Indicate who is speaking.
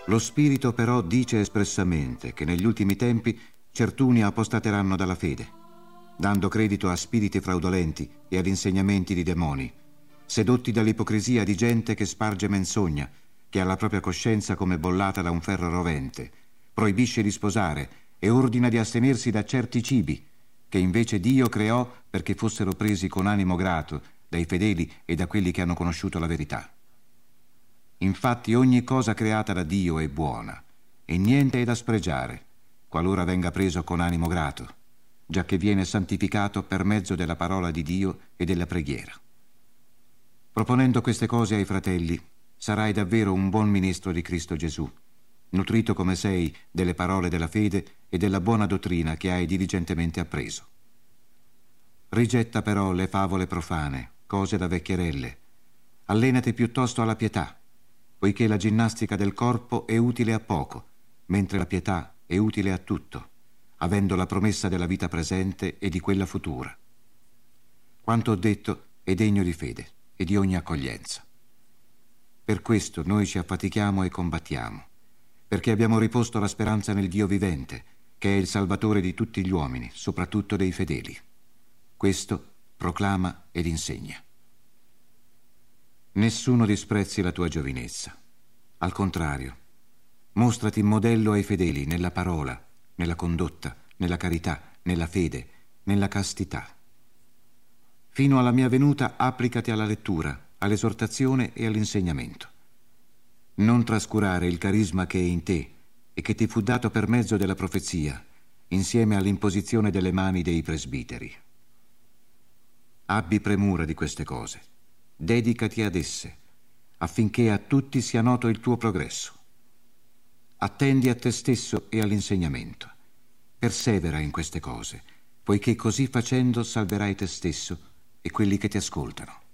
Speaker 1: Lo Spirito però dice espressamente che negli ultimi tempi certuni apostateranno dalla fede, dando credito a spiriti fraudolenti e ad insegnamenti di demoni, sedotti dall'ipocrisia di gente che sparge menzogna, che ha la propria coscienza come bollata da un ferro rovente, proibisce di sposare e ordina di astenersi da certi cibi, che invece Dio creò perché fossero presi con animo grato dai fedeli e da quelli che hanno conosciuto la verità. Infatti ogni cosa creata da Dio è buona, e niente è da spregiare, qualora venga preso con animo grato, giacché viene santificato per mezzo della parola di Dio e della preghiera. Proponendo queste cose ai fratelli, sarai davvero un buon ministro di Cristo Gesù, nutrito come sei delle parole della fede e della buona dottrina che hai diligentemente appreso. Rigetta però le favole profane, cose da vecchierelle. Allenati piuttosto alla pietà, poiché la ginnastica del corpo è utile a poco, mentre la pietà è utile a tutto, avendo la promessa della vita presente e di quella futura. Quanto ho detto è degno di fede e di ogni accoglienza. Per questo noi ci affatichiamo e combattiamo, perché abbiamo riposto la speranza nel Dio vivente, che è il Salvatore di tutti gli uomini, soprattutto dei fedeli. Questo proclama ed insegna. Nessuno disprezzi la tua giovinezza. Al contrario, mostrati modello ai fedeli nella parola, nella condotta, nella carità, nella fede, nella castità. Fino alla mia venuta applicati alla lettura, all'esortazione e all'insegnamento. Non trascurare il carisma che è in te e che ti fu dato per mezzo della profezia, insieme all'imposizione delle mani dei presbiteri. Abbi premura di queste cose. Dedicati ad esse, affinché a tutti sia noto il tuo progresso. Attendi a te stesso e all'insegnamento. Persevera in queste cose, poiché così facendo salverai te stesso e quelli che ti ascoltano.